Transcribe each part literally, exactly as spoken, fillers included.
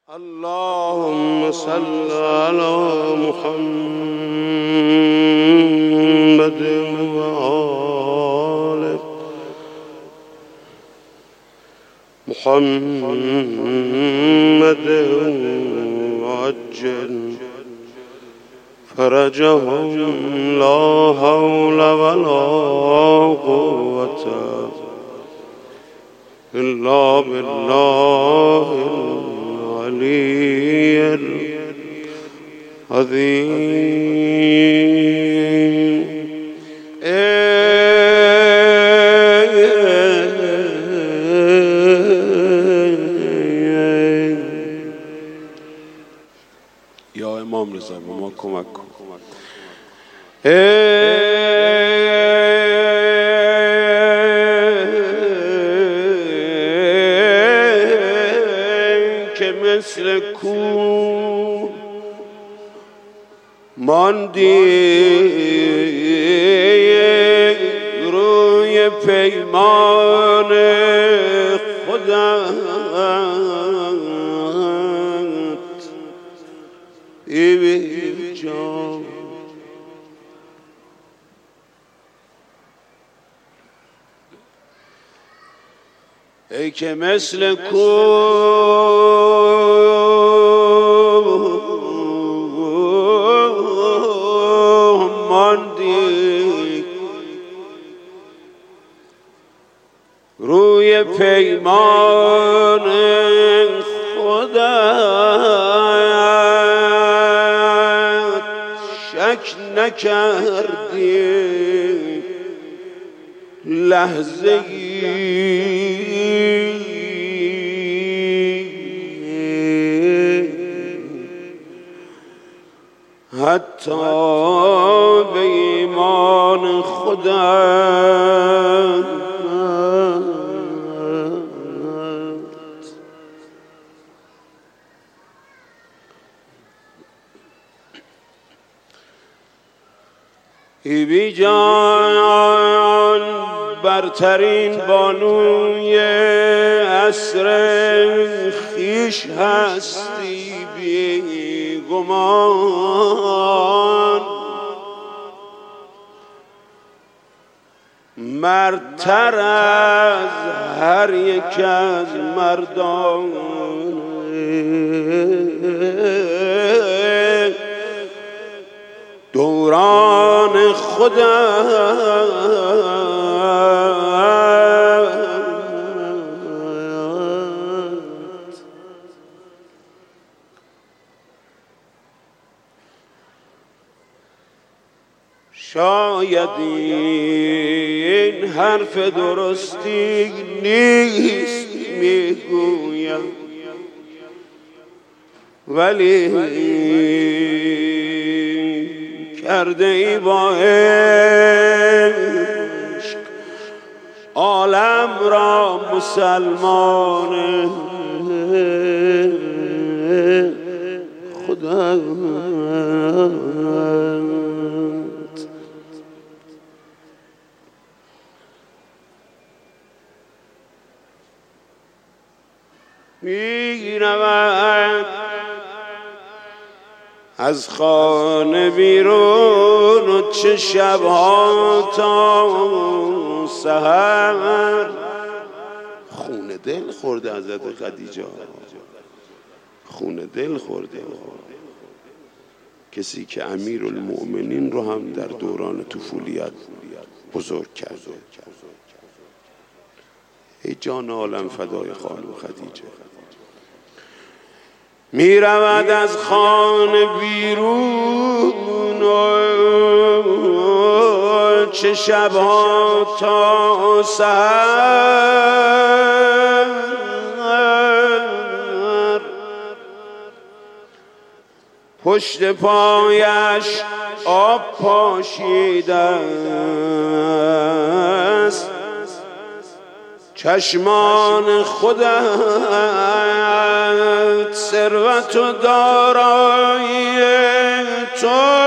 اللهم صل على محمد وآل محمد وعجل فرجهم لا حول ولا قوة إلا بالله العلي العظيم. یا امام رضا به ما کمک کن. که مثل کوه ماندی روی پیمان خودت، ای جان ای که مثل کوه ماندی روی پیمان خودت، شک نکردی لحظه ای حتی به ایمان خودت. ای بی جان برترین بانوی عصر خویش هستی بی گمان، مردتر از هر یک از مردان، دوران خودت شاید این حرف درستی نیست میگویم، ولی کرده ای با عشق عالم را مسلمان خدا. می رود از خانه بیرون و چه شبها تا سحر، خونه دل خورده حضرت خدیجه، خونه دل خورده. کسی که امیرالمؤمنین رو هم در دوران طفولیت بزرگ کرده. ای جان عالم فدای خانم خدیجه. می رود از خانه بیرون و چه شبها تا سحر، پشت پایش آب پاشیده است، چشمان خودت ثروت و دارایی تو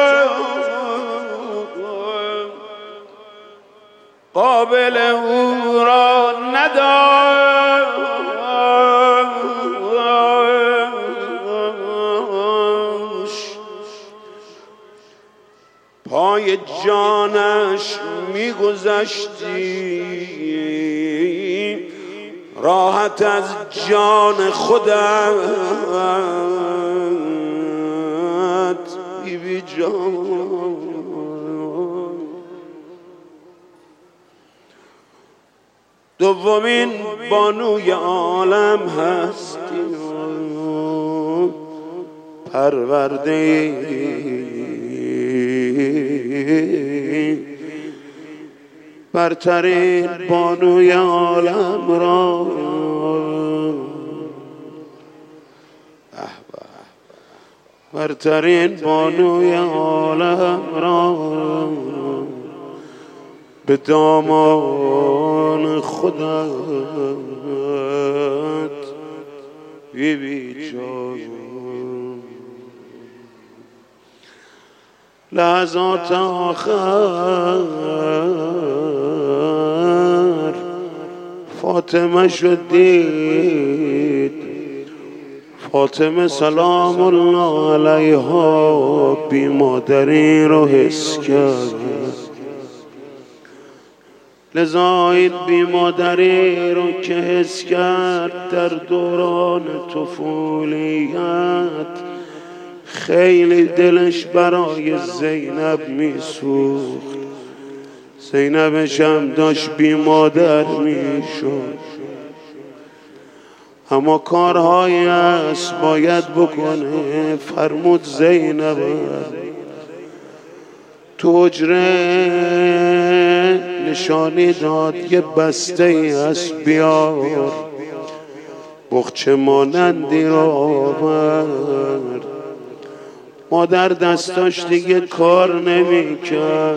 قابل او را ندارد. پای جانش میگذشتی، راحت از جان خودت بی بی جان. دومین بانوی عالم هستی، پرورده برترین بانوی عالم را، برترین بانوی عالم را به دامان خودت بی بی جان. لحظات آخر فاطمه شد دید، فاطمه سلام الله علیها بی مادری رو حس کرد. لذا این بی مادری رو که حس کرد در دوران طفولیت خیلی دلش برای زینب میسوخت. زینبش هم داشت بی مادر میشد، اما کارهایی هست باید بکنه. فرمود زینب تو حجره نشانی داد، یه بسته ای هست بیار، بخچه مانندی رو آورد. مادر دستاش دیگه کار نمی کرد،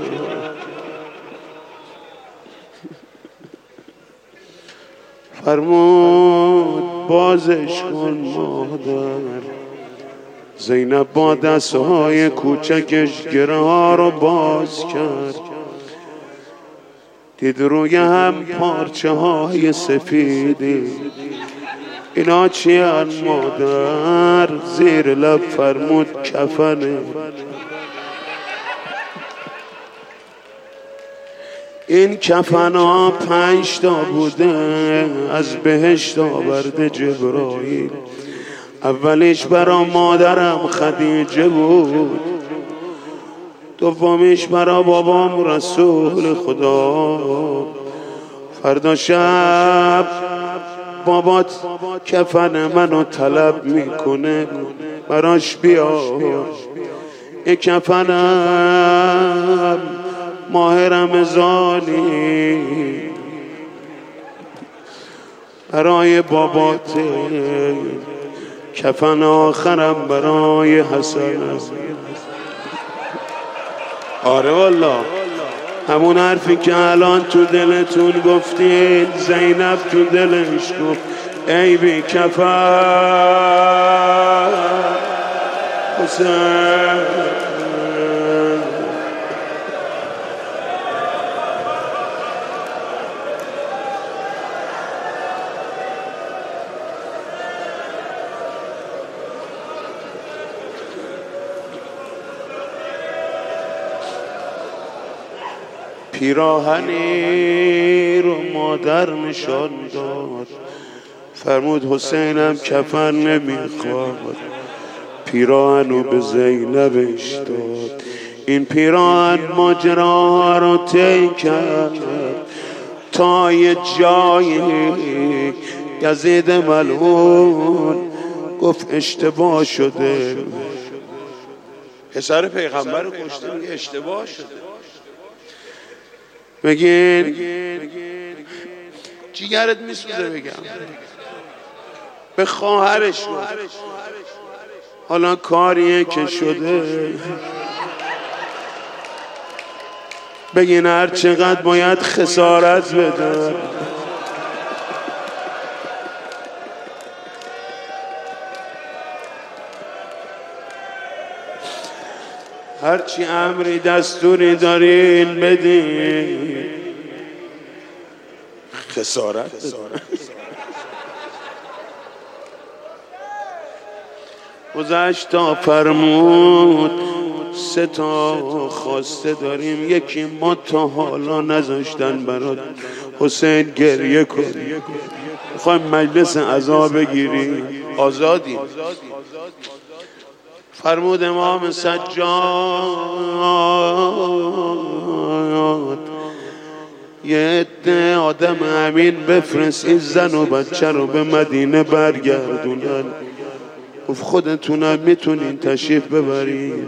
فرمود بازش کن مادر. زینب با دستهای کوچکش گره ها رو باز کرد، دید روی هم پارچه های سفیدی. اینا چی هن مادر؟ زیر لب فرمود کفنه. این کفن ها پنج تا بوده، از بهشت آورده جبرائیل. اولیش برا مادرم خدیجه بود، دومیش برا بابام رسول خدا. فردا شب بابات کفن منو طلب میکنه، براش بیار. یک کفنم ماه رمضانی برای باباته، کفن آخرم برای حسن. آره والله، همون حرفی که الان تو دلتون گفتین زینب تو دلش گفت ای بی کفن حسین. پیراهنی رو مادر نشان داد، فرمود حسینم کفن نمیخواد. پیراهنو به زینبش داد. این پیراهن ماجراها رو طی کرد تا یه جایی یزید ملعون گفت اشتباه شده. پسر پیغمبر رو کشته، میگه اشتباه شده. بگین جیگرت میسوزه بگم به خواهرش گفت حالا کاریه که شده. بگین هر چقدر باید خسارت بده، هرچی امری دستوری دارین بدین، خسارت گذشت تا فرمود سه تا خواسته داریم. یکی ما تا حالا نذاشتن برات حسین گریه کنی، میخوایم مجلس عزا بگیریم، آزادی. فرمود امام سجاد یه عده آدم امین بفرست این زن و بچه رو به مدینه برگردونن. گفت خودتونم میتونین تشریف ببرین.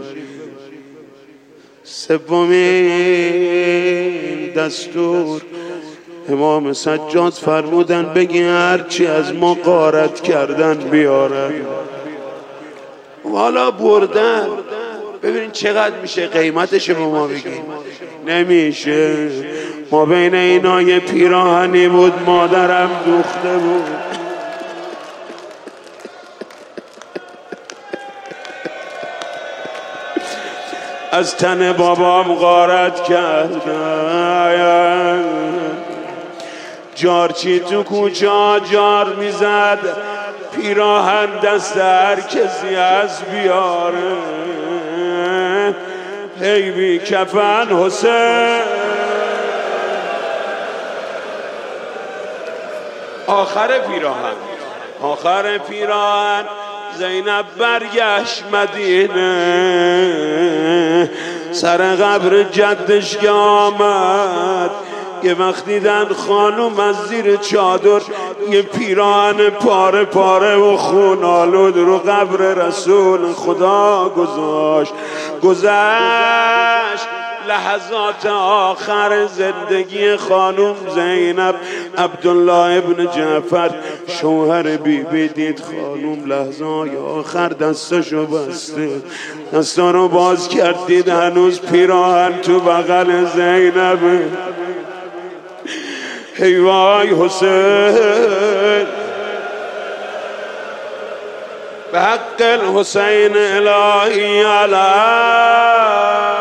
سومین دستور امام سجاد فرمودن بگی هرچی از ما غارت کردن بیارن. والا بردن، ببینین چقدر میشه قیمتش به ما بگین. نمیشه. ما بین اینا یه پیراهنی بود مادرم دوخته بود، از تن بابام غارت کردن. جارچی تو کوچه جار میزد، پیراهن دست هر کسی از بیاره. هی بی کفن حسین. آخر پیراهن آخر پیراهن زینب برگشت مدینه. سر قبر جدش که آمد یه وقت دیدن خانوم از زیر چادر یه پیراهن پاره پاره و خون آلود رو قبر رسول خدا گذاشت. گذشت لحظات آخر زندگی خانوم زینب. عبدالله ابن جعفر شوهر بی بی دید خانوم لحظات آخر دستشو بسته، دستا رو باز کرد دید هنوز پیراهن تو بغل زینب. ای وای حسین، به حق الحسین الهی علی